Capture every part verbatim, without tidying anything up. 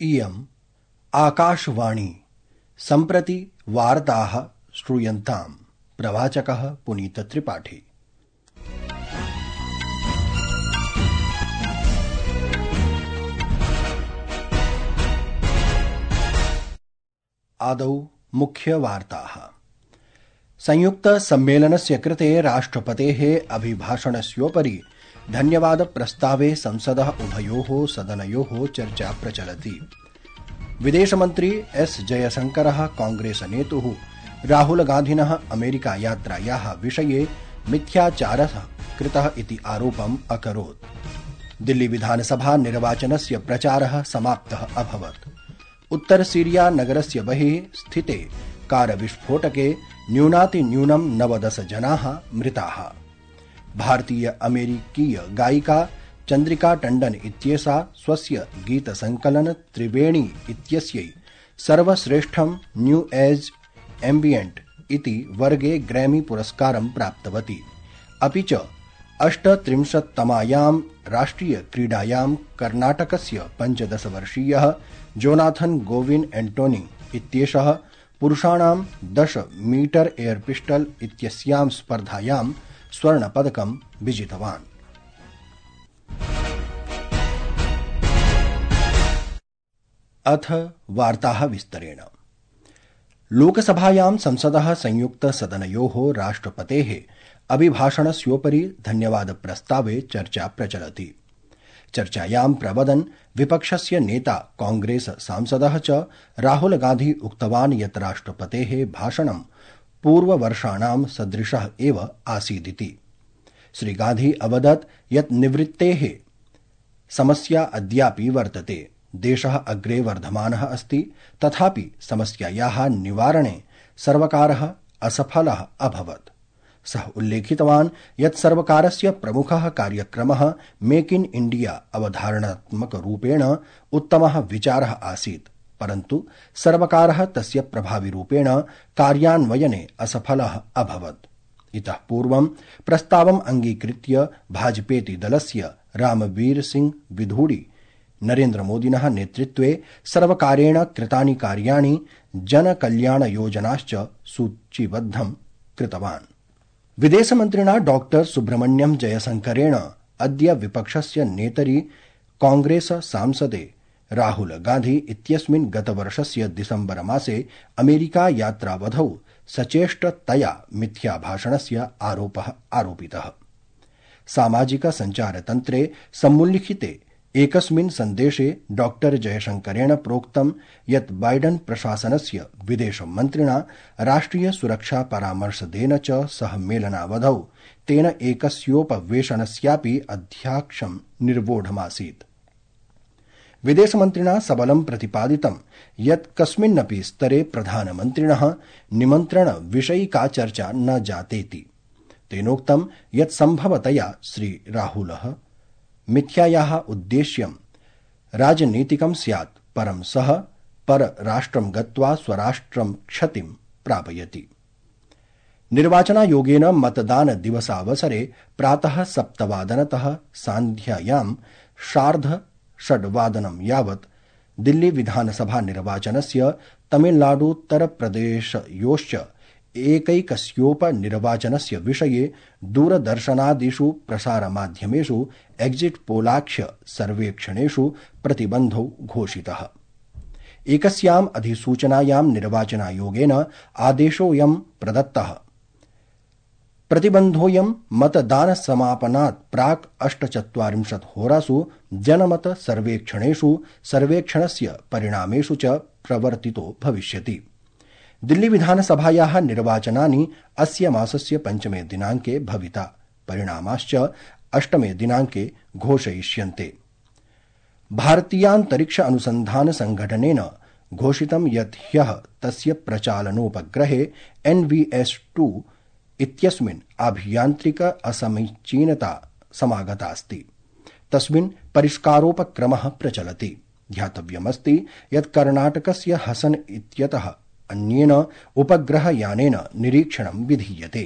इयम् आकाशवाणी सम्प्रति वार्ताः श्रूयन्ताम्। प्रवाचकः पुनीत त्रिपाठी। आदौ मुख्य वार्ताः। संयुक्त सम्मेलनस्य कृते राष्ट्रपतेः अभिभाषणस्योपरि धन्यवाद प्रस्तावे संसदः उभयोः सदनयोः चर्चा प्रचलति। विदेशमन्त्री एस जयशंकरः कांग्रेस नेतुः राहुल गान्धिनः अमेरिका यात्रायाः विषये मिथ्याचारः कृतः इति आरोपम् अकरोत्। दिल्ली विधानसभा निर्वाचनस्य प्रचारः समाप्तः अभवत्। उत्तर सीरिया नगरस्य बहिः स्थिते कारविस्फोटके न्यूनातिन्यूनं नवदश जनाः मृताः। भारतीय अमेरिकीय गायिका चन्द्रिका टण्डन इत्येषा स्वस्य गीतसङ्कलन त्रिवेणी इत्यस्यै सर्वश्रेष्ठं न्यू एज एम्बियंट इति वर्गे ग्रैमी पुरस्कारं प्राप्तवती। अपि च अष्टत्रिंशत्तमायां राष्ट्रियक्रीडायां कर्णाटकस्य पञ्चदशवर्षीयः जोनाथन गोविन एंटोनी इत्येषः पुरुषाणां दश मीटर एयर पिस्टल इत्यस्यां स्पर्धायां स्वर्णपदकं विजितवान्। अथ वार्ताः विस्तरेण। लोकसभायां संसदः संयुक्त सदनयोः राष्ट्रपतेः अभिभाषणस्योपरि धन्यवाद प्रस्तावे चर्चा प्रचलति। चर्चायां प्रवदन् विपक्षस्य नेता कांग्रेस सांसदः च राहुल गान्धी उक्तवान् यत् राष्ट्रपतेः भाषणं पूर्ववर्षाणां सदृशः एव आसीदिति। श्री गान्धी अवदत् यत् निवृत्तेः समस्या अद्यापि वर्तते। देशः अग्रे वर्धमानः अस्ति, तथापि समस्यायाः निवारणे सर्वकारः असफलः अभवत्। सः उल्लेखितवान् यत् सर्वकारस्य प्रमुखः कार्यक्रमः मेक इन इंडिया अवधारणात्मकरूपेण उत्तमः विचारः आसीत्, परन्तु सर्वकारः तस्य प्रभाविरूपेण कार्यान्वयने असफलः अभवत्। इतः पूर्वं प्रस्तावम् अङ्गीकृत्य भाजपेति दलस्य रामवीर सिंह विधूड़ी नरेन्द्रमोदिनः नेतृत्वे सर्वकारेण कृतानि कार्याणि जनकल्याणयोजनाश्च सूचीबद्धं कृतवान्। विदेशमन्त्रिणा डॉक्टर सुब्रह्मण्यम जयशंकरेण अद्य विपक्षस्य नेतरि कांग्रेस सांसदे राहुल गान्धी इत्यस्मिन् गतवर्षस्य दिसम्बर मासे अमेरिका यात्रावधौ सचेष्टतया मिथ्याभाषणस्य आरोपः आरोपितः। सामाजिक सञ्चारतन्त्रे सम्मुल्लिखिते एकस्मिन् सन्देशे डॉक्टर जयशंकरेण प्रोक्तं यत् बाइडन प्रशासनस्य विदेशमन्त्रिणा राष्ट्रिय सुरक्षा परामर्शदेन च सह मेलनावधौ तेन एकस्योपवेशनस्यापि अध्याक्षं निर्वोढमासीत्। विदेशमन्त्रिणा सबलं प्रतिपादितं यत् कस्मिन्नपि स्तरे प्रधानमन्त्रिणः निमन्त्रणविषयिका चर्चा न जातेति। तेनोक्तं यत् सम्भवतया श्री राहुलः मिथ्यायाः उद्देश्यं राजनीतिकं स्यात्, परं सः परराष्ट्रं गत्वा स्वराष्ट्रं क्षतिं प्रापयति। निर्वाचनायोगेन मतदान दिवसावसरे प्रातः सप्तवादनतः सान्ध्यायां सार्ध षड्वादनं यावत् दिल्ली विधानसभा निर्वाचनस्य तमिलनाडुत्तरप्रदेशयोश्च एकैकस्योपनिर्वाचनस्य विषये दूरदर्शनादिषु प्रसारमाध्यमेषु एक्जिट पोलाख्य सर्वेक्षणेषु प्रतिबन्धो घोषितः। एकस्याम् अधिसूचनायां निर्वाचनायोगेन आदेशोऽयं प्रदत्तः। प्रतिबन्धोऽयं मतदानसमापनात् प्राक् अष्टचत्वारिंशत् होरासु जनमत सर्वेक्षणेषु सर्वेक्षणस्य परिणामेषु च प्रवर्तितो भविष्यति। दिल्ली विधानसभायाः निर्वाचनानि अस्य मासस्य पञ्चमे दिनाङ्के भविता, परिणामाश्च अष्टमे दिनाङ्के घोषयिष्यन्ते। भारतीयान्तरिक्ष अनुसन्धान संघटनेन घोषितं यत् ह्यः तस्य प्रचालनोपग्रहे एन वी एस टू इत्यस्मिन् आभियान्त्रिक असमीचीनता समागतास्ति। तस्मिन् परिष्कारोपक्रमः प्रचलति। ध्यातव्यमस्ति यत् कर्णाटकस्य हसन इत्यतः अन्येन उपग्रहयानेन निरीक्षणं विधीयते।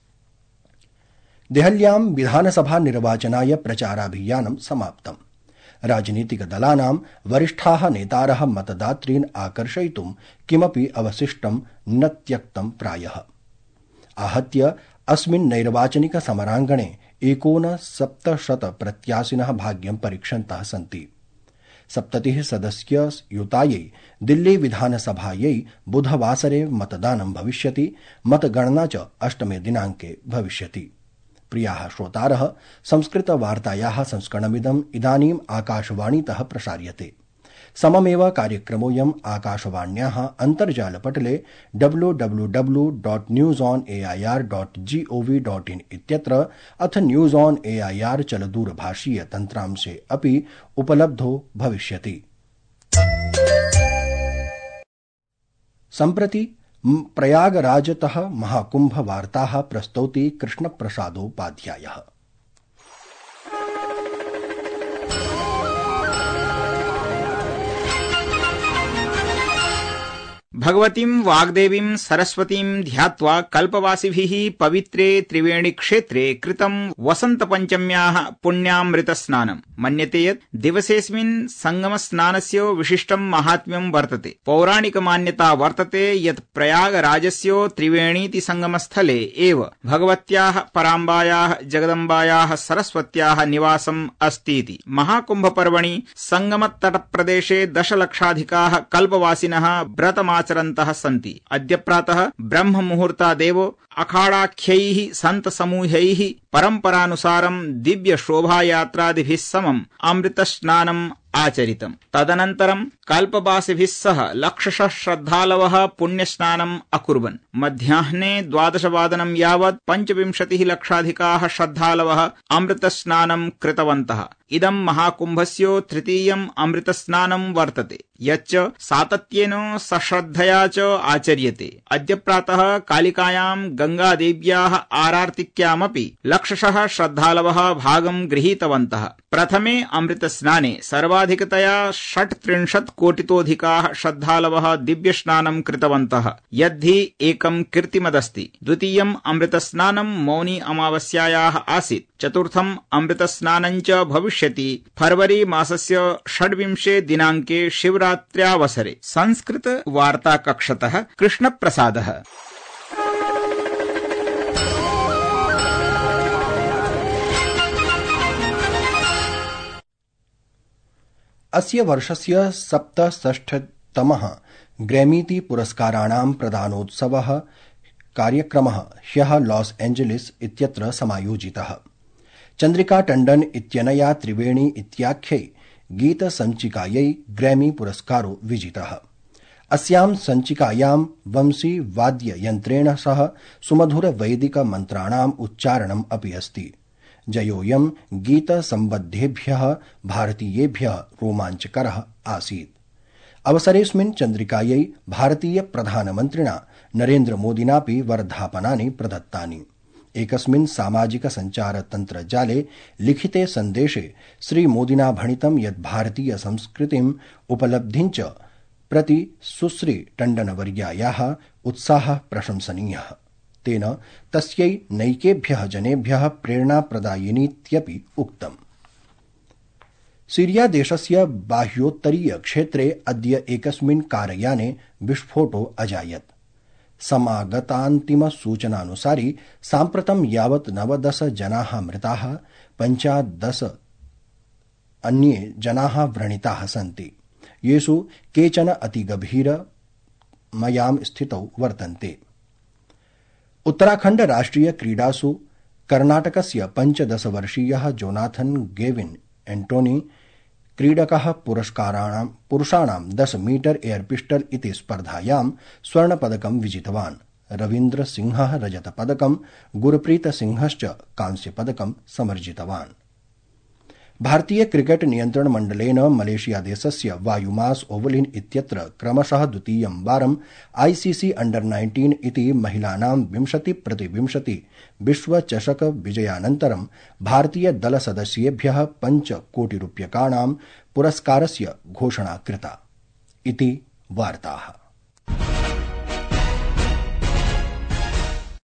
देहल्यां विधानसभा निर्वाचनाय प्रचाराभियानं समाप्तम्। राजनीतिकदलानां वरिष्ठाः नेतारः मतदातॄन् आकर्षयितुं किमपि अवशिष्टं न त्यक्तं प्रायः। आहत्य अस्मिन् नैर्वाचनिक समराङ्गणे एकोनसप्तशत प्रत्याशिनः भाग्यं परीक्षन्तः सन्ति। सप्ततिः सदस्ययुतायै दिल्ली विधानसभायै बुधवासरे मतदानं भविष्यति। मतगणना च अष्टमे दिनाङ्के भविष्यति। प्रियाः श्रोतारः, संस्कृतवार्तायाः संस्करणमिदम् इदानीम् आकाशवाणीतः प्रसार्यते। सममेव कार्यक्रमोऽयम् आकाशवाण्याः अन्तर्जालपटले W W W dot news on A I R dot G O V dot in इत्यत्र अथ news on A I R चलदूरभाषीय तन्त्रांशे अपि उपलब्धो भविष्यति। सम्प्रति प्रयागराजतः महाकुंभ वार्ताः प्रस्तौति कृष्णप्रसादोपाध्यायः। भगवतीं वाग्देवीं सरस्वतीं ध्यात्वा कल्पवासिभिः पवित्रे त्रिवेणी क्षेत्रे कृतं वसन्तपञ्चम्याः पुण्यामृतस्नानम्। मन्यते यत् दिवसेऽस्मिन् संगमस्नानस्य विशिष्टं माहात्म्यं वर्तते। पौराणिकमान्यता वर्तते यत् प्रयागराजस्य त्रिवेणीति संगमस्थले एव भगवत्याः पराम्बायाः जगदम्बायाः सरस्वत्याः निवासम् अस्तीति। महाकुम्भपर्वणि संगमतटप्रदेशे दशलक्षाधिकाः कल्पवासिनः व्रतमाचरन्तः सन्ति। अद्य प्रातः ब्रह्म मुहूर्तादेव अखाडाख्यैः सन्तसमूहैः परम्परानुसारं दिव्य शोभायात्रादिभिः समम् अमृतस्नानम् आचरितम्। तदनन्तरं कल्पवासिभिः सह लक्षशः श्रद्धालवः पुण्यस्नानम् अकुर्वन्। मध्याह्ने द्वादशवादनं यावत् पञ्चविंशतिः लक्षाधिकाः श्रद्धालवः अमृतस्नानं कृतवन्तः। इदं महाकुम्भस्य तृतीयम् अमृतस्नानं वर्तते, यच्च सातत्येन सश्रद्धया च आचर्यते। अद्य प्रातः कालिकायां गंगादेव्याः आरार्तिक्यामपि लक्षशः श्रद्धालवः भागं गृहीतवन्तः। प्रथमे अमृतस्नाने सर्वाधिकतया षट्त्रिंशत् कोटितोऽधिकाः श्रद्धालवः दिव्यस्नानं कृतवन्तः, यद्धि एकं कीर्तिमदस्ति। द्वितीयम् अमृतस्नानं मौनी अमावास्यायाः आसीत्। चतुर्थम् अमृतस्नानं च भविष्यति फरवरी मासस्य षड्विंशे दिनाङ्के शिवरात्र्यावसरे। संस्कृत वार्ताकक्षतः कृष्णप्रसादः। अस्य वर्षस्य सप्तषष्ठतमः ग्रैमीति पुरस्काराणां प्रदानोत्सवः कार्यक्रमः ह्यः लॉस एंजेलिस इत्यत्र समायोजितः। चन्द्रिका टण्डन इत्यनया त्रिवेणी इत्याख्यै गीतसञ्चिकायै ग्रैमी पुरस्कारो विजितः। अस्यां सञ्चिकायां वंशी वाद्ययन्त्रेण सह सुमधुर वैदिक मन्त्राणाम् उच्चारणम् अपि अस्ति। जयोऽयं गीतसम्बद्धेभ्यः भारतीयेभ्यः रोमाञ्चकरः आसीत्। अवसरेऽस्मिन् चन्द्रिकायै भारतीय प्रधानमन्त्रिणा नरेन्द्रमोदिनापि वर्धापनानि प्रदत्तानि। एकस्मिन् सामाजिक सञ्चार तन्त्रजाले लिखिते सन्देशे श्रीमोदिना भणितं यत् भारतीय संस्कृतिम् उपलब्धिं च प्रति सुश्री टण्डनवर्यायाः उत्साहः प्रशंसनीयः। तेन तस्यै नैकेभ्यः जनेभ्यः प्रेरणाप्रदायिनीत्यपि उक्तम्। सीरिया देशस्य बाह्योत्तरीय क्षेत्रे अद्य एकस्मिन् कारयाने विस्फोटो अजायत्। समागतान्तिमसूचनानुसारि साम्प्रतं यावत् नवदश जनाः मृताः, पञ्चदश अन्ये जनाः व्रणिताः सन्ति, येषु केचन अतिगभीरमयां स्थितौ वर्तन्ते। उत्तराखण्ड राष्ट्रिय क्रीडासु कर्णाटकस्य पञ्चदशवर्षीयः जोनाथन गेविन एंटोनी क्रीडकः पुरस्काराणां पुरुषाणां दश मीटर एयर पिस्टल इति स्पर्धायां स्वर्णपदकं विजितवान्। रवीन्द्र सिंहः रजतपदकं, गुरप्रीत सिंहश्च कांस्यपदकं समर्जितवान्। भारतीय क्रिकेट नियन्त्रण मण्डलेन मलेशिया देशस्य वायुमास ओवलिन इत्यत्र क्रमशः द्वितीयं वारं आईसीसी अंडर नाइन्टीन इति महिलानां विंशति प्रति विंशति विश्वचषक विजयानन्तरं भारतीय दल सदस्येभ्यः पञ्च कोटिरूप्यकाणां पुरस्कारस्य घोषणा कृता। इति वार्ताः।